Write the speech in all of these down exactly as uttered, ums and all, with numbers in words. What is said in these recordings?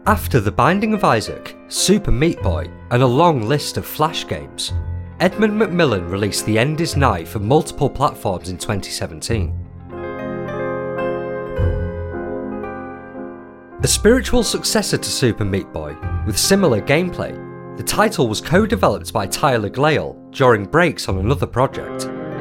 After The Binding of Isaac, Super Meat Boy, and a long list of Flash games, Edmund Macmillan released The End Is Nigh for multiple platforms in twenty seventeen. A spiritual successor to Super Meat Boy, with similar gameplay, the title was co-developed by Tyler Glale during breaks on another project.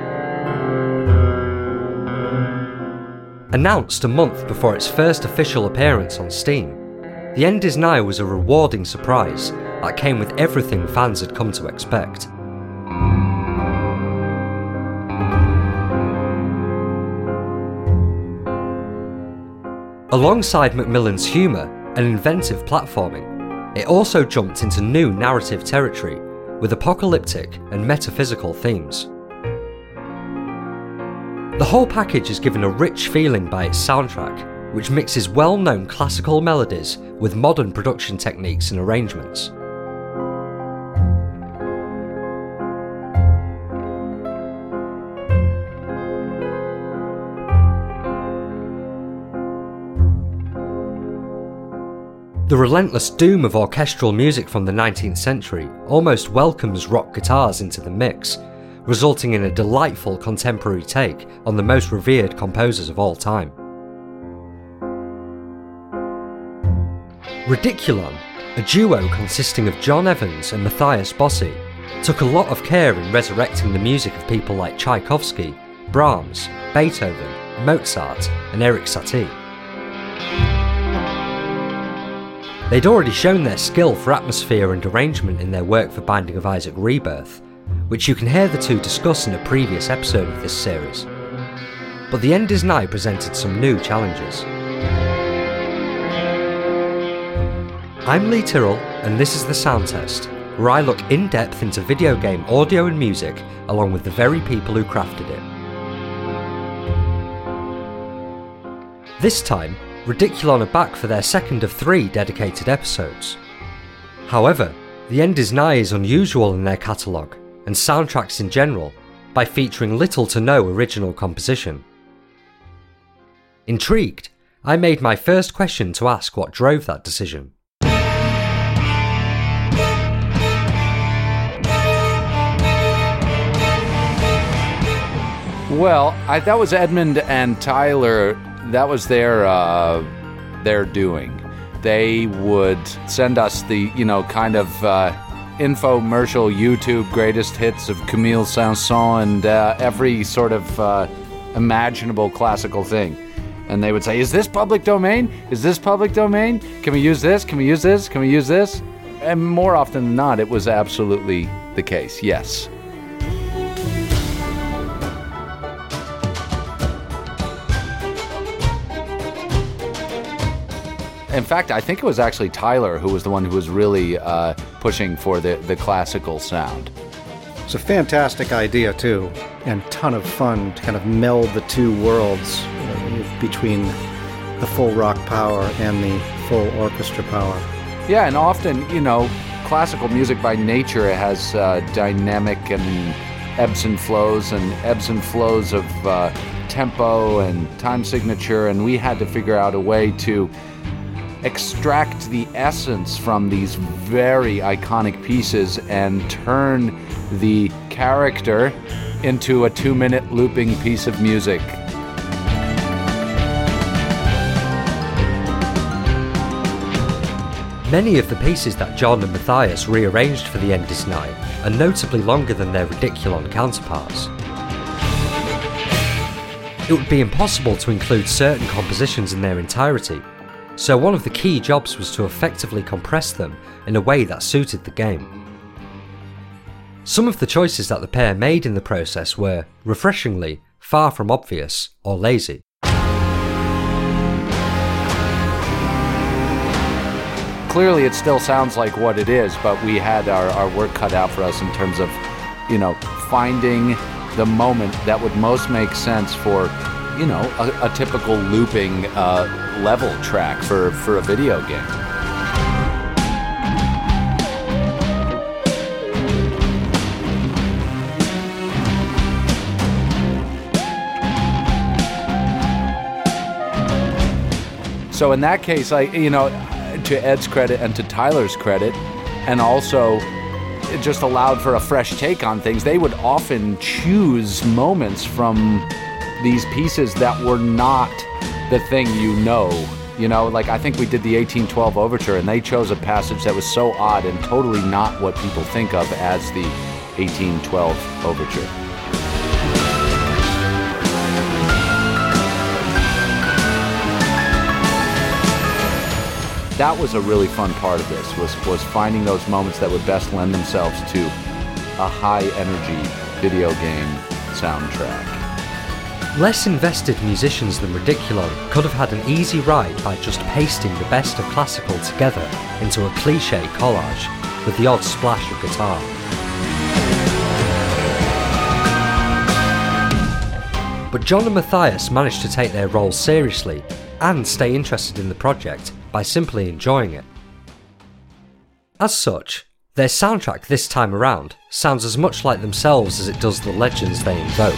Announced a month before its first official appearance on Steam, The End Is Nigh was a rewarding surprise that came with everything fans had come to expect. Alongside Macmillan's humour and inventive platforming, it also jumped into new narrative territory with apocalyptic and metaphysical themes. The whole package is given a rich feeling by its soundtrack, which mixes well-known classical melodies with modern production techniques and arrangements. The relentless doom of orchestral music from the nineteenth century almost welcomes rock guitars into the mix, resulting in a delightful contemporary take on the most revered composers of all time. Ridiculon, a duo consisting of John Evans and Matthias Bossi, took a lot of care in resurrecting the music of people like Tchaikovsky, Brahms, Beethoven, Mozart, and Erik Satie. They'd already shown their skill for atmosphere and arrangement in their work for Binding of Isaac Rebirth, which you can hear the two discuss in a previous episode of this series. But The End Is Nigh presented some new challenges. I'm Lee Tyrrell, and this is The Sound Test, where I look in depth into video game audio and music along with the very people who crafted it. This time, Ridiculon are back for their second of three dedicated episodes. However, The End Is Nigh is unusual in their catalogue, and soundtracks in general, by featuring little to no original composition. Intrigued, I made my first question to ask what drove that decision. Well, I, that was Edmund and Tyler. That was their uh, their doing. They would send us the, you know, kind of uh, infomercial YouTube greatest hits of Camille Saint-Saëns and uh, every sort of uh, imaginable classical thing. And they would say, is this public domain? Is this public domain? Can we use this? Can we use this? Can we use this? And more often than not, it was absolutely the case, yes. In fact, I think it was actually Tyler who was the one who was really uh, pushing for the, the classical sound. It's a fantastic idea, too, and a ton of fun to kind of meld the two worlds uh, between the full rock power and the full orchestra power. Yeah, and often, you know, classical music by nature has uh, dynamic and ebbs and flows, and ebbs and flows of uh, tempo and time signature, and we had to figure out a way to extract the essence from these very iconic pieces and turn the character into a two-minute looping piece of music. Many of the pieces that John and Matthias rearranged for The End Is Nigh are notably longer than their Ridiculon counterparts. It would be impossible to include certain compositions in their entirety, so one of the key jobs was to effectively compress them in a way that suited the game. Some of the choices that the pair made in the process were, refreshingly, far from obvious or lazy. Clearly it still sounds like what it is, but we had our, our work cut out for us in terms of, you know, finding the moment that would most make sense for, you know, a, a typical looping uh, level track for, for a video game. So in that case, I, you know, to Ed's credit and to Tyler's credit, and also it just allowed for a fresh take on things. They would often choose moments from these pieces that were not the thing you know. You know, like I think we did the eighteen twelve Overture, and they chose a passage that was so odd and totally not what people think of as the eighteen twelve Overture. That was a really fun part of this, was, was finding those moments that would best lend themselves to a high-energy video game soundtrack. Less invested musicians than Ridiculon could have had an easy ride by just pasting the best of classical together into a cliché collage with the odd splash of guitar. But John and Matthias managed to take their role seriously and stay interested in the project by simply enjoying it. As such, their soundtrack this time around sounds as much like themselves as it does the legends they invoke.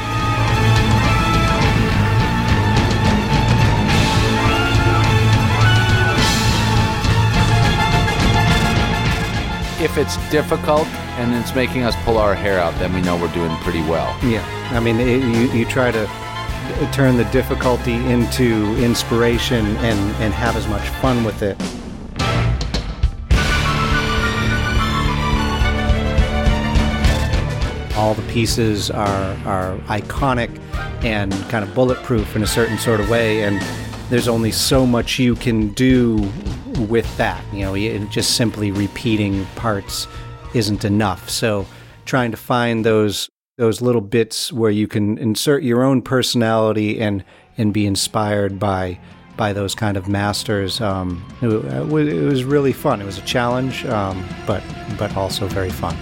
If it's difficult and it's making us pull our hair out, then we know we're doing pretty well. Yeah, I mean, it, you, you try to turn the difficulty into inspiration and, and have as much fun with it. All the pieces are, are iconic and kind of bulletproof in a certain sort of way, and there's only so much you can do with that. You know, it, just simply repeating parts isn't enough. So trying to find those those little bits where you can insert your own personality and and be inspired by by those kind of masters. Um, it, it was really fun. It was a challenge, um, but but also very fun.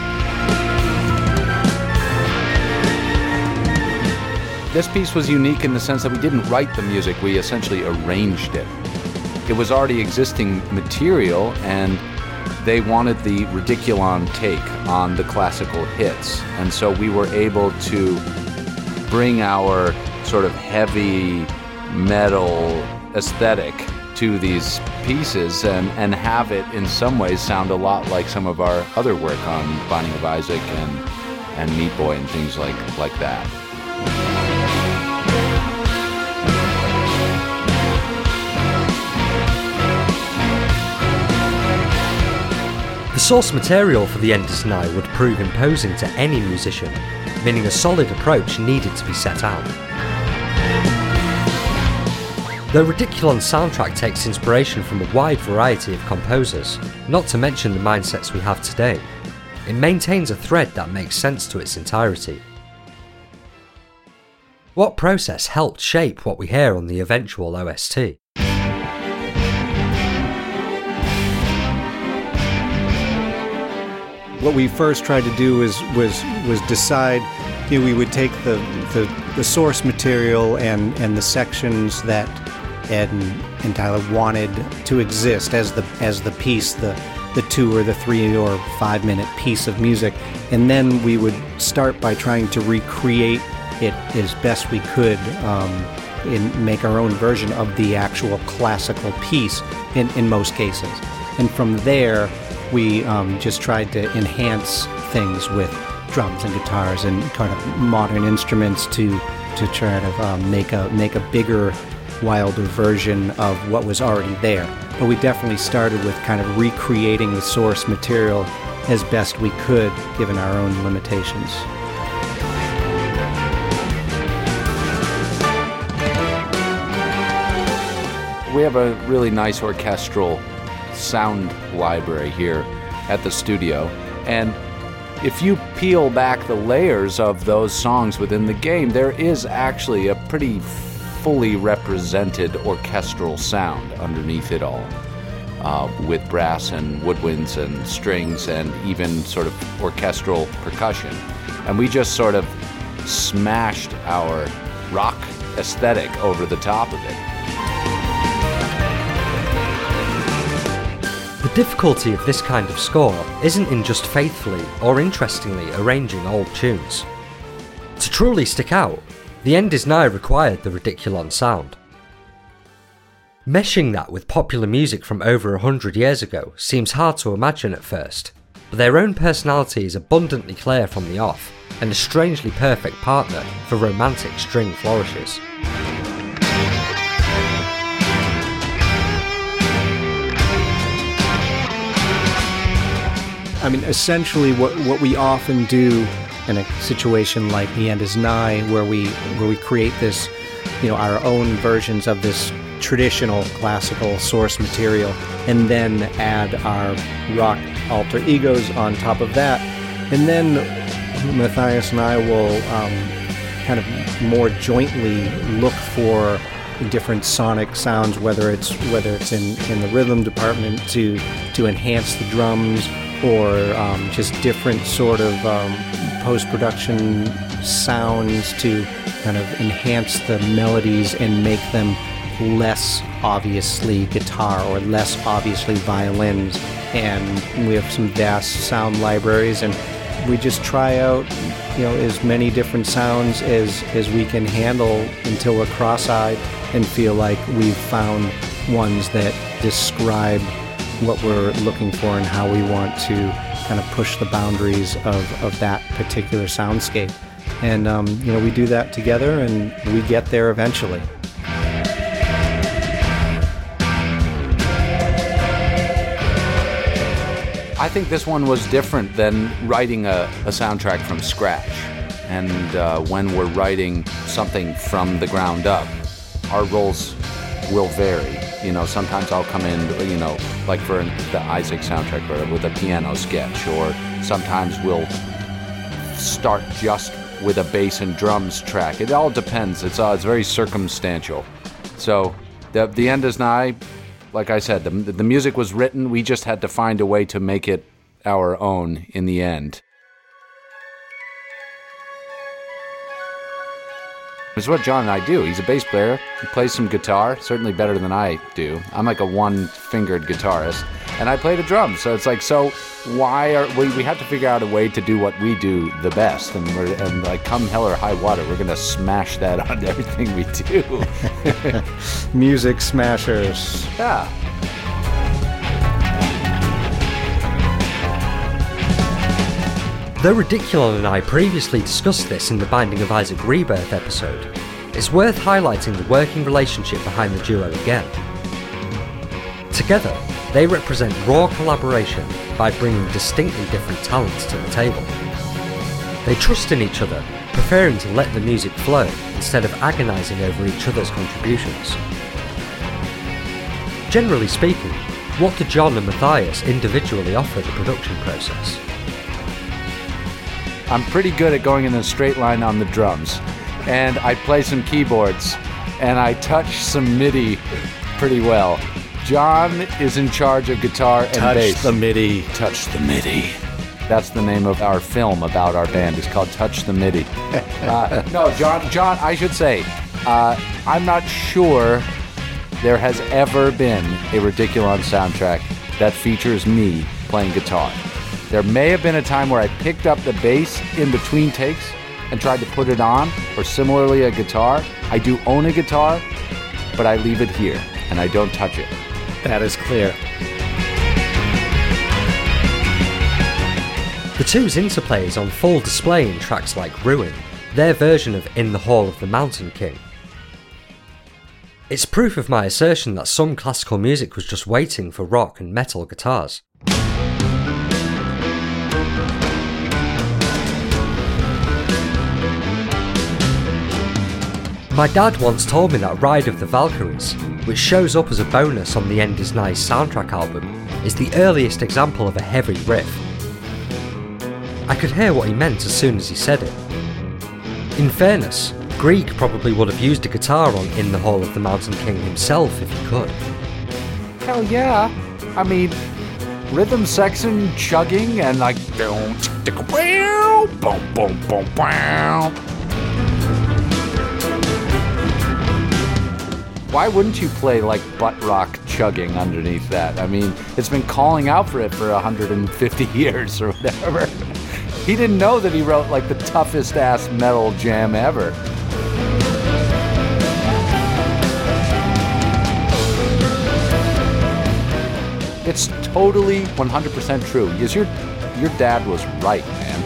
This piece was unique in the sense that we didn't write the music, we essentially arranged it. It was already existing material, and they wanted the Ridiculon take on the classical hits. And so we were able to bring our sort of heavy metal aesthetic to these pieces and, and have it in some ways sound a lot like some of our other work on Binding of Isaac and, and Meat Boy and things like, like that. The source material for The End Is Nigh would prove imposing to any musician, meaning a solid approach needed to be set out. The Ridiculon soundtrack takes inspiration from a wide variety of composers, not to mention the mindsets we have today. It maintains a thread that makes sense to its entirety. What process helped shape what we hear on the eventual O S T? What we first tried to do was was was decide, you know, we would take the, the, the source material and, and the sections that Ed and, and Tyler wanted to exist as the as the piece, the the two or the three or five minute piece of music, and then we would start by trying to recreate it as best we could, um, and make our own version of the actual classical piece in, in most cases. And from there, we um, just tried to enhance things with drums and guitars and kind of modern instruments to to try to um, make a make a bigger, wilder version of what was already there. But we definitely started with kind of recreating the source material as best we could, given our own limitations. We have a really nice orchestral sound library here at the studio, and if you peel back the layers of those songs within the game, there is actually a pretty fully represented orchestral sound underneath it all, uh, with brass and woodwinds and strings and even sort of orchestral percussion. And we just sort of smashed our rock aesthetic over the top of it. The difficulty of this kind of score isn't in just faithfully or interestingly arranging old tunes. To truly stick out, The End Is Nigh required the Ridiculon sound. Meshing that with popular music from over a hundred years ago seems hard to imagine at first, but their own personality is abundantly clear from the off, and a strangely perfect partner for romantic string flourishes. I mean, essentially what, what we often do in a situation like The End Is Nigh, where we where we create this, you know, our own versions of this traditional classical source material, and then add our rock alter egos on top of that, and then Matthias and I will um, kind of more jointly look for different sonic sounds, whether it's whether it's in, in the rhythm department to to enhance the drums, or um, just different sort of um, post-production sounds to kind of enhance the melodies and make them less obviously guitar or less obviously violins. And we have some vast sound libraries, and we just try out, you know, as many different sounds as, as we can handle until we're cross-eyed and feel like we've found ones that describe what we're looking for and how we want to kind of push the boundaries of, of that particular soundscape. And, um, you know, we do that together, and we get there eventually. I think this one was different than writing a, a soundtrack from scratch. And uh, when we're writing something from the ground up, our roles will vary. You know, sometimes I'll come in, you know, like for the Isaac soundtrack with a piano sketch, or sometimes we'll start just with a bass and drums track. It all depends. It's uh, it's very circumstantial. So the the end is nigh. Like I said, the the music was written. We just had to find a way to make it our own in the end. It's what John and I do. He's a bass player. He plays some guitar, certainly better than I do. I'm like a one-fingered guitarist, and I play the drums. So it's like, so why are we? We have to figure out a way to do what we do the best, and we're and like come hell or high water, we're gonna smash that on everything we do. Music smashers. Yeah. Though Ridiculon and I previously discussed this in the Binding of Isaac Rebirth episode, it's worth highlighting the working relationship behind the duo again. Together, they represent raw collaboration by bringing distinctly different talents to the table. They trust in each other, preferring to let the music flow instead of agonising over each other's contributions. Generally speaking, what do John and Matthias individually offer the production process? I'm pretty good at going in a straight line on the drums, and I play some keyboards, and I touch some MIDI pretty well. John is in charge of guitar and Touch bass. Touch the MIDI. Touch the MIDI. That's the name of our film about our band. It's called Touch the MIDI. Uh, no, John, John, I should say, uh, I'm not sure there has ever been a Ridiculon soundtrack that features me playing guitar. There may have been a time where I picked up the bass in between takes and tried to put it on, or similarly a guitar. I do own a guitar, but I leave it here, and I don't touch it. That is clear. The two's interplay is on full display in tracks like Ruin, their version of In the Hall of the Mountain King. It's proof of my assertion that some classical music was just waiting for rock and metal guitars. My dad once told me that Ride of the Valkyries, which shows up as a bonus on the End Is Nigh soundtrack album, is the earliest example of a heavy riff. I could hear what he meant as soon as he said it. In fairness, Grieg probably would have used a guitar on In the Hall of the Mountain King himself if he could. Hell yeah. I mean, rhythm section chugging and like boom boom boom boom boom. Why wouldn't you play like butt rock chugging underneath that? I mean, it's been calling out for it for one hundred fifty years or whatever. He didn't know that he wrote like the toughest ass metal jam ever. It's totally one hundred percent true. Because your your dad was right, man.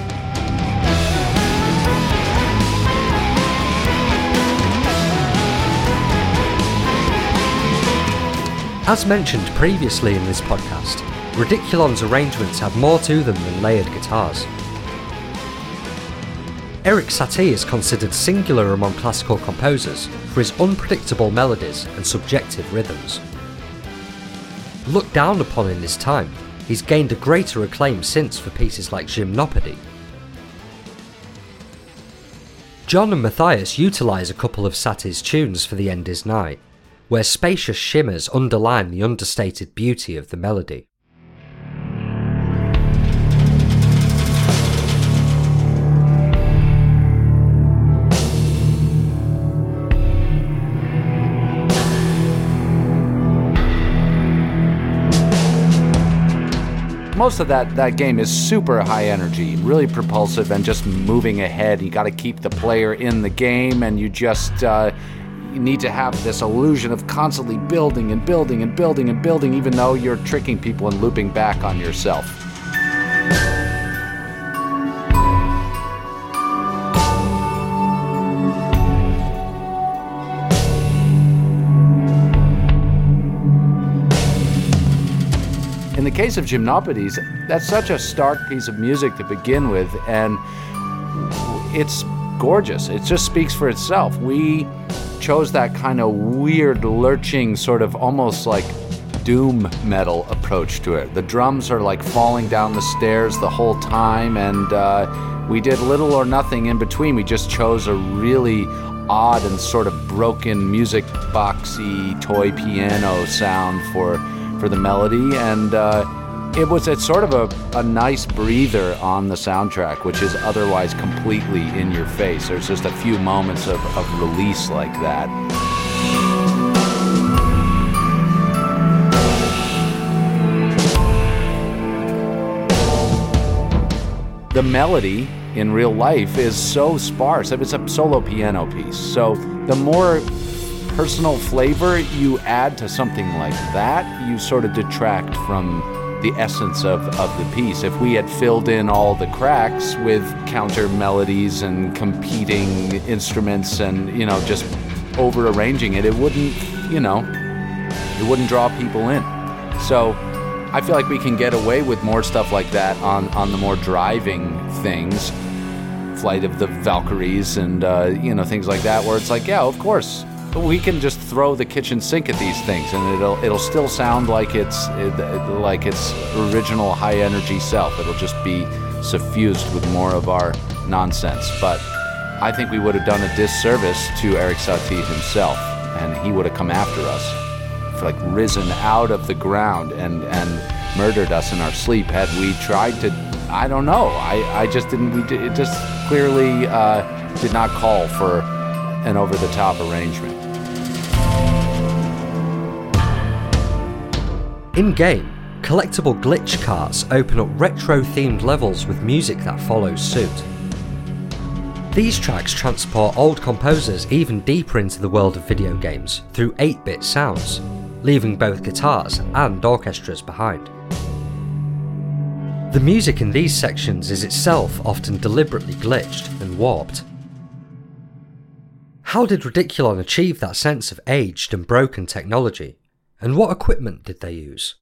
As mentioned previously in this podcast, Ridiculon's arrangements have more to them than layered guitars. Erik Satie is considered singular among classical composers for his unpredictable melodies and subjective rhythms. Looked down upon in this time, he's gained a greater acclaim since for pieces like Gymnopédie. John and Matthias utilise a couple of Satie's tunes for The End Is Nigh, where spacious shimmers underline the understated beauty of the melody. Most of that, that game is super high energy, really propulsive and just moving ahead. You got to keep the player in the game, and you just uh, you need to have this illusion of constantly building and building and building and building, even though you're tricking people and looping back on yourself. In the case of Gymnopédies, that's such a stark piece of music to begin with, and it's gorgeous. It just speaks for itself. We chose that kind of weird, lurching, sort of almost like doom metal approach to it. The drums are like falling down the stairs the whole time, and uh, we did little or nothing in between. We just chose a really odd and sort of broken music boxy toy piano sound for for the melody, and uh, it was it's sort of a, a nice breather on the soundtrack, which is otherwise completely in your face. There's just a few moments of, of release like that. The melody in real life is so sparse. It's a solo piano piece, so the more personal flavor you add to something like that, you sort of detract from the essence of, of the piece. If we had filled in all the cracks with counter melodies and competing instruments and, you know, just over arranging it, it wouldn't, you know, it wouldn't draw people in. So I feel like we can get away with more stuff like that on, on the more driving things, Flight of the Valkyries and, uh, you know, things like that, where it's like, yeah, of course, we can just throw the kitchen sink at these things, and it'll it'll still sound like it's it, like its original high energy self. It'll just be suffused with more of our nonsense. But I think we would have done a disservice to Erik Satie himself, and he would have come after us, like risen out of the ground and and murdered us in our sleep had we tried to. I don't know. I I just didn't. We did, it just clearly uh, did not call for an over-the-top arrangement. In-game, collectible glitch carts open up retro-themed levels with music that follows suit. These tracks transport old composers even deeper into the world of video games through eight-bit sounds, leaving both guitars and orchestras behind. The music in these sections is itself often deliberately glitched and warped. How did Ridiculon achieve that sense of aged and broken technology, and what equipment did they use?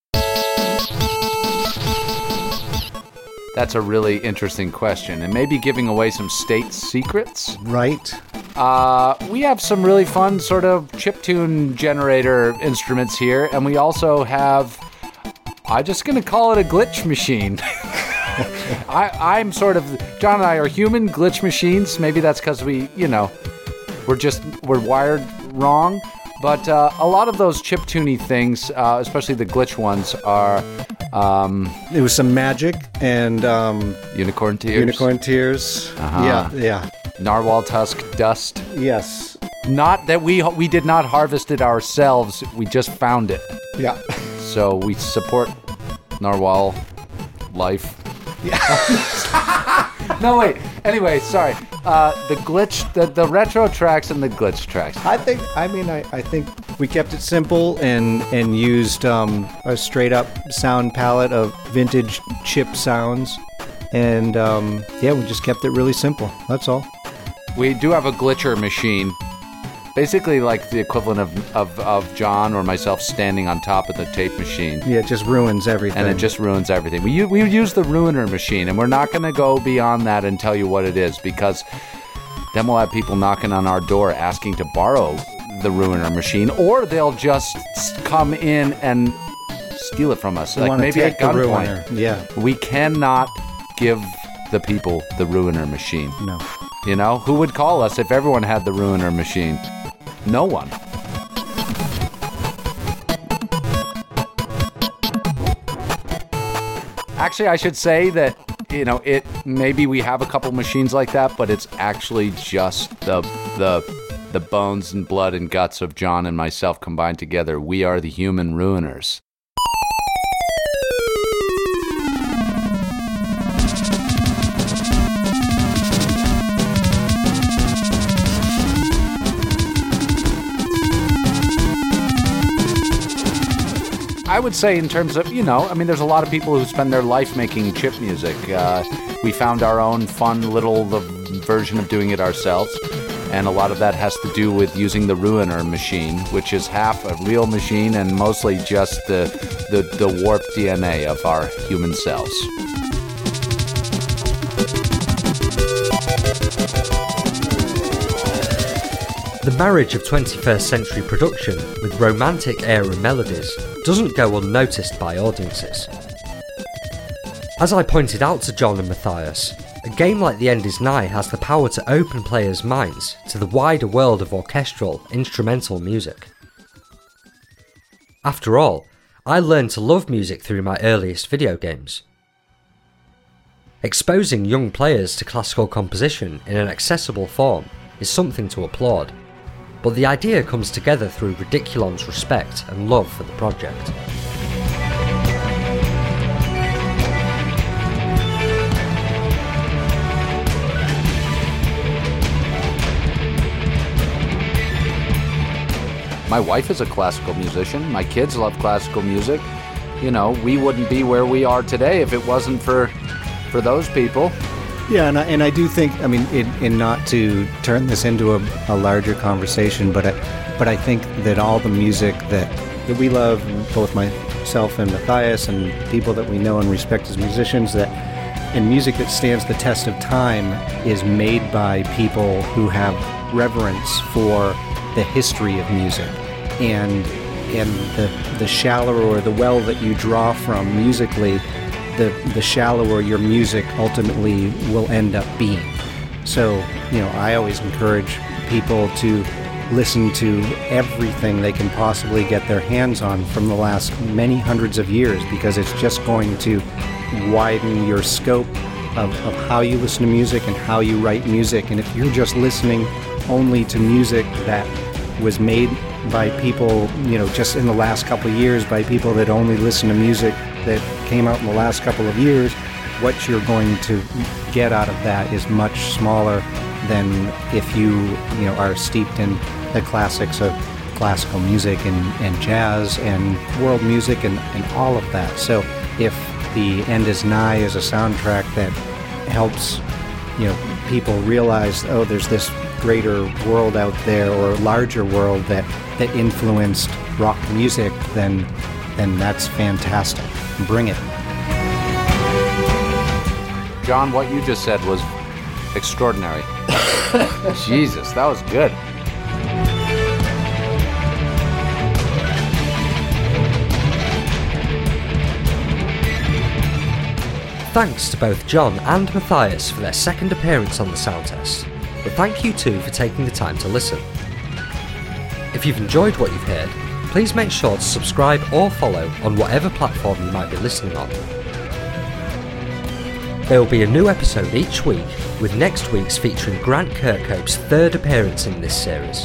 That's a really interesting question, and maybe giving away some state secrets? Right. Uh, we have some really fun sort of chiptune generator instruments here, and we also have, I'm just going to call it a glitch machine. I, I'm sort of, John and I are human glitch machines. Maybe that's because we, you know, we're just, we're wired wrong. But uh, a lot of those chiptuney things, uh, especially the glitch ones, are... Um, it was some magic and... Um, unicorn tears. Unicorn tears. Uh-huh. Yeah, yeah. Narwhal tusk dust. Yes. Not that we we did not harvest it ourselves. We just found it. Yeah. So we support narwhal life. Yeah. No, wait. Anyway, sorry. Uh, the glitch, the, the retro tracks and the glitch tracks. I think, I mean, I, I think we kept it simple and, and used um, a straight up sound palette of vintage chip sounds. And um, yeah, we just kept it really simple. That's all. We do have a glitcher machine. Basically like the equivalent of, of, of John or myself standing on top of the tape machine. Yeah, it just ruins everything. And it just ruins everything. We, we use the ruiner machine, and we're not going to go beyond that and tell you what it is, because then we'll have people knocking on our door asking to borrow the ruiner machine, or they'll just come in and steal it from us. We like wanna maybe take at the ruiner. gunpoint. Yeah. We cannot give the people the ruiner machine. No. You know, who would call us if everyone had the ruiner machine? No one. Actually, I should say that, you know, it maybe we have a couple machines like that, but it's actually just the the the bones and blood and guts of John and myself combined together. We are the human ruiners. I would say in terms of, you know, I mean, there's a lot of people who spend their life making chip music. Uh, we found our own fun little the version of doing it ourselves, and a lot of that has to do with using the ruiner machine, which is half a real machine and mostly just the, the, the warped D N A of our human cells. The marriage of twenty-first century production with romantic air and melodies doesn't go unnoticed by audiences. As I pointed out to John and Matthias, a game like The End Is Nigh has the power to open players' minds to the wider world of orchestral, instrumental music. After all, I learned to love music through my earliest video games. Exposing young players to classical composition in an accessible form is something to applaud, but the idea comes together through Ridiculon's respect and love for the project. My wife is a classical musician. My kids love classical music. You know, we wouldn't be where we are today if it wasn't for for those people. Yeah, and I, and I do think, I mean, in, in not to turn this into a, a larger conversation, but I, but I think that all the music that, that we love, both myself and Matthias and people that we know and respect as musicians, that and music that stands the test of time is made by people who have reverence for the history of music, and and the the shallower or the well that you draw from musically, the the shallower your music ultimately will end up being. So, you know, I always encourage people to listen to everything they can possibly get their hands on from the last many hundreds of years, because it's just going to widen your scope of, of how you listen to music and how you write music. And if you're just listening only to music that was made by people, you know, just in the last couple of years, by people that only listen to music that came out in the last couple of years, what you're going to get out of that is much smaller than if you, you know, are steeped in the classics of classical music and, and jazz and world music and, and all of that. So if The End Is Nigh is a soundtrack that helps, you know, people realize, oh, there's this greater world out there, or larger world that, that influenced rock music, then then that's fantastic. Bring it. John, what you just said was extraordinary. Jesus, that was good. Thanks to both John and Matthias for their second appearance on the Sound Test, but thank you too for taking the time to listen. If you've enjoyed what you've heard, please make sure to subscribe or follow on whatever platform you might be listening on. There will be a new episode each week, with next week's featuring Grant Kirkhope's third appearance in this series.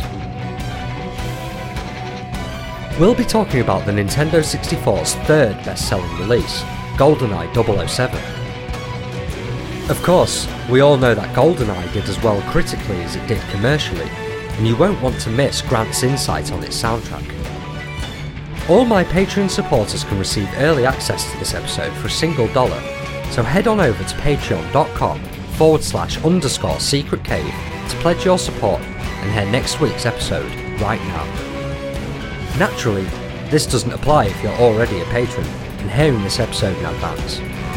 We'll be talking about the Nintendo sixty-four's third best-selling release, GoldenEye double oh seven. Of course, we all know that GoldenEye did as well critically as it did commercially, and you won't want to miss Grant's insight on its soundtrack. All my Patreon supporters can receive early access to this episode for a single dollar, so head on over to patreon.com forward slash underscore secret cave to pledge your support and hear next week's episode right now. Naturally, this doesn't apply if you're already a patron and hearing this episode in advance.